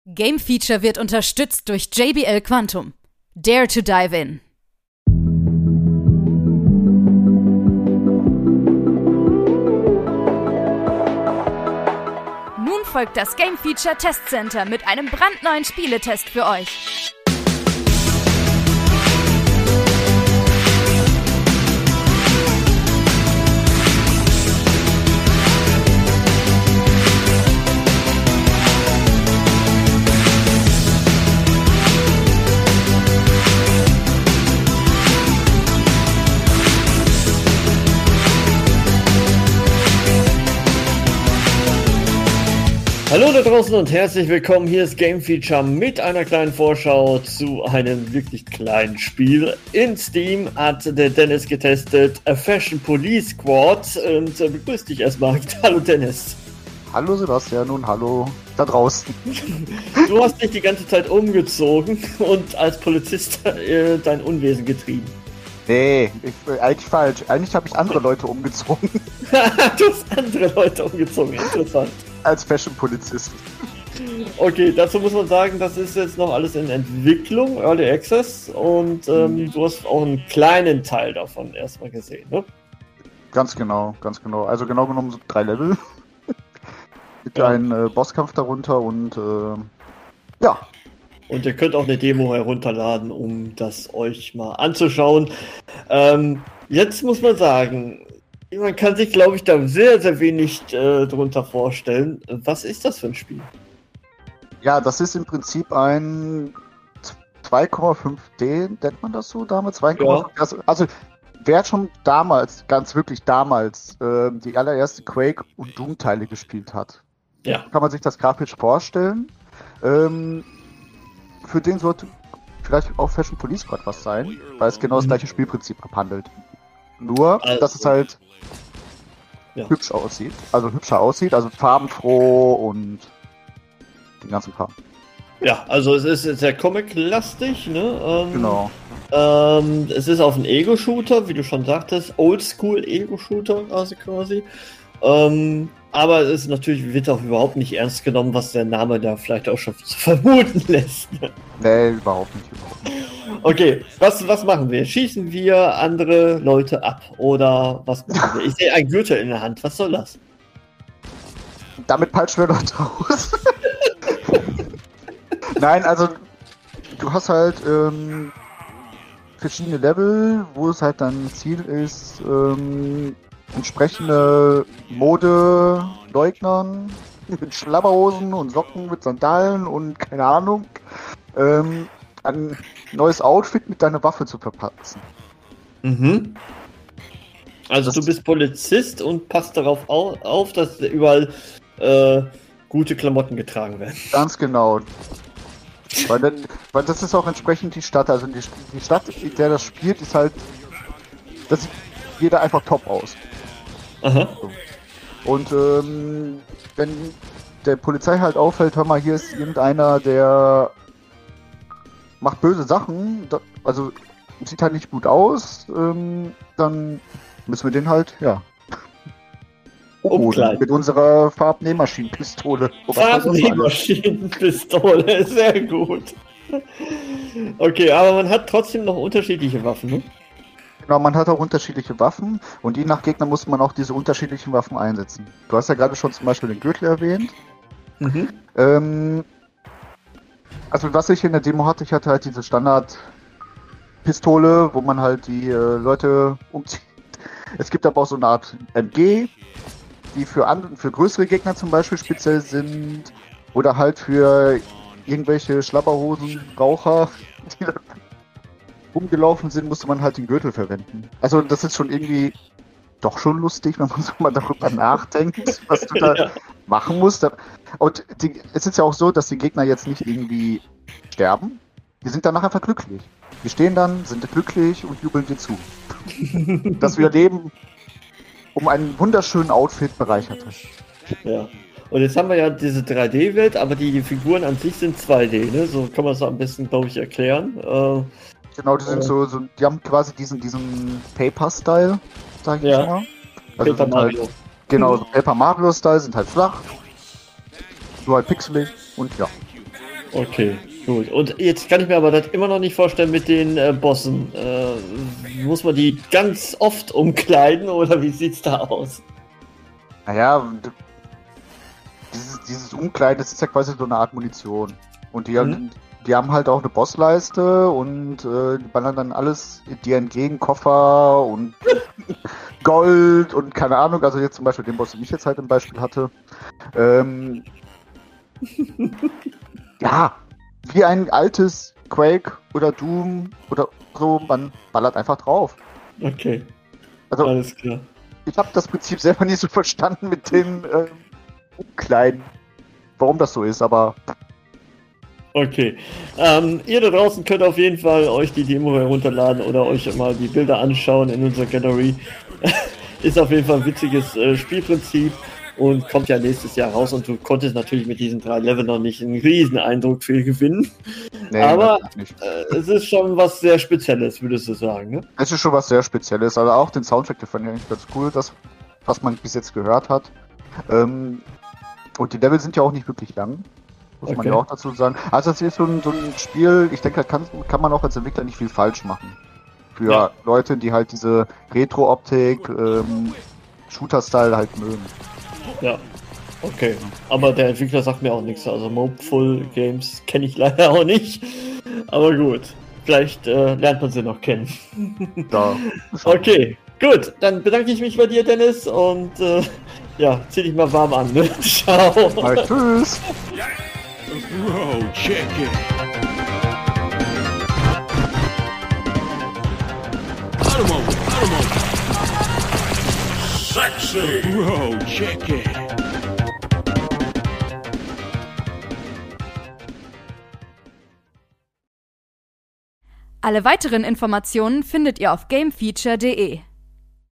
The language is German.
Game Feature wird unterstützt durch JBL Quantum. Dare to dive in. Nun folgt das Game Feature Test Center mit einem brandneuen Spieletest für euch. Hallo da draußen und herzlich willkommen, hier ist Game Feature mit einer kleinen Vorschau zu einem wirklich kleinen Spiel. In Steam hat der Dennis getestet, A Fashion Police Squad, und begrüß dich erstmal. Hallo Dennis. Hallo Sebastian und hallo da draußen. Du hast dich die ganze Zeit umgezogen und als Polizist dein Unwesen getrieben. Nee, eigentlich falsch. Eigentlich habe ich andere Leute umgezogen. Du hast andere Leute umgezogen, interessant. Als Fashion-Polizist. Okay, dazu muss man sagen, das ist jetzt noch alles in Entwicklung, Early Access, und du hast auch einen kleinen Teil davon erstmal gesehen, ne? Ganz genau, ganz genau. Also genau genommen so 3 Level. Mit einem Bosskampf darunter und ja. Und ihr könnt auch eine Demo herunterladen, um das euch mal anzuschauen. Jetzt muss man sagen, man kann sich, glaube ich, da sehr, sehr wenig drunter vorstellen. Was ist das für ein Spiel? Ja, das ist im Prinzip ein 2,5D, nennt man das so damals? 2,5D? Ja. Also, wer schon damals, ganz wirklich damals, die allererste Quake- und Doom-Teile gespielt hat, kann man sich das grafisch vorstellen. Für den sollte vielleicht auch Fashion Police Squad was sein, weil es genau das gleiche Spielprinzip abhandelt. Nur, dass es halt hübsch aussieht. Also hübscher aussieht, also farbenfroh und den ganzen Kram. Ja, also es ist sehr comic-lastig, ne? Genau. Es ist auf einen Ego-Shooter, wie du schon sagtest, Oldschool-Ego-Shooter quasi. Aber es ist natürlich, wird auch überhaupt nicht ernst genommen, was der Name da vielleicht auch schon vermuten lässt. Nee, überhaupt nicht. Okay, was machen wir? Schießen wir andere Leute ab? Oder was machen wir? Ich sehe einen Gürtel in der Hand. Was soll das? Damit peitschen wir Leute aus. Nein, also du hast halt verschiedene Level, wo es halt dann Ziel ist, entsprechende Modeleugnern mit Schlabberhosen und Socken mit Sandalen und keine Ahnung ein neues Outfit mit deiner Waffe zu verpassen. Mhm. Also du bist Polizist und passt darauf auf, dass überall gute Klamotten getragen werden. Ganz genau. Weil das ist auch entsprechend die Stadt. Also die Stadt, in der das spielt, ist halt, das sieht jeder einfach top aus. Aha. Und wenn der Polizei halt auffällt, hör mal, hier ist irgendeiner, der macht böse Sachen, also sieht halt nicht gut aus, dann müssen wir den halt, umkleiden. Mit unserer Farbnähmaschinenpistole. Farbnähmaschinenpistole, sehr gut. Okay, aber man hat trotzdem noch unterschiedliche Waffen, ne? Genau, man hat auch unterschiedliche Waffen und je nach Gegner muss man auch diese unterschiedlichen Waffen einsetzen. Du hast ja gerade schon zum Beispiel den Gürtel erwähnt. Mhm. Also was ich in der Demo hatte, ich hatte halt diese Standardpistole, wo man halt die Leute umzieht. Es gibt aber auch so eine Art MG, die für größere Gegner zum Beispiel speziell sind oder halt für irgendwelche Schlabberhosen, Raucher, die da rumgelaufen sind, musste man halt den Gürtel verwenden. Also das ist schon irgendwie doch schon lustig, wenn man so mal darüber nachdenkt, was du da machen musst. Und es ist ja auch so, dass die Gegner jetzt nicht irgendwie sterben. Die sind danach einfach glücklich. Die stehen dann, sind glücklich und jubeln dir zu. Dass wir Leben um einen wunderschönen Outfit bereichert hast. Ja. Und jetzt haben wir ja diese 3D-Welt, aber die Figuren an sich sind 2D, ne? So kann man es am besten, glaube ich, erklären. Genau, die sind die haben quasi diesen Paper-Style, sag ich mal. Also Paper Mario. Halt, genau, so Paper Mario-Style, sind halt flach, nur halt pixelig und ja. Okay, gut. Und jetzt kann ich mir aber das immer noch nicht vorstellen mit den Bossen. Muss man die ganz oft umkleiden oder wie sieht's da aus? Naja, dieses Umkleiden, das ist ja quasi so eine Art Munition. Und die haben halt auch eine Bossleiste und die ballern dann alles dir entgegen, Koffer und Gold und keine Ahnung. Also jetzt zum Beispiel den Boss, den ich jetzt halt im Beispiel hatte. Ja, wie ein altes Quake oder Doom oder so, man ballert einfach drauf. Okay, Also alles klar. ich habe das Prinzip selber nicht so verstanden mit den Umkleiden, warum das so ist, aber Okay. Ihr da draußen könnt auf jeden Fall euch die Demo herunterladen oder euch mal die Bilder anschauen in unserer Gallery. Ist auf jeden Fall ein witziges Spielprinzip und kommt ja nächstes Jahr raus und du konntest natürlich mit diesen 3 Leveln noch nicht einen riesen Eindruck für gewinnen. nee, Aber nicht. es ist schon was sehr Spezielles, würdest du sagen, ne? Es ist schon was sehr Spezielles, also auch den Soundtrack, der fand ich eigentlich ganz cool, das, was man bis jetzt gehört hat. Und die Level sind ja auch nicht wirklich lang, muss man ja auch dazu sagen. Also es ist so ein Spiel, ich denke, da kann man auch als Entwickler nicht viel falsch machen. Für Leute, die halt diese Retro-Optik, Shooter-Style halt mögen. Ja, okay. Aber der Entwickler sagt mir auch nichts. Also Mobful Games kenne ich leider auch nicht. Aber gut, vielleicht lernt man sie noch kennen. Ja, Okay, gut. Dann bedanke ich mich bei dir, Dennis. Und ja, zieh dich mal warm an. Ne? Ciao. halt, tschüss. Whoa, check it. Automotive. Sexy. Whoa, check it. Alle weiteren Informationen findet ihr auf gamefeature.de.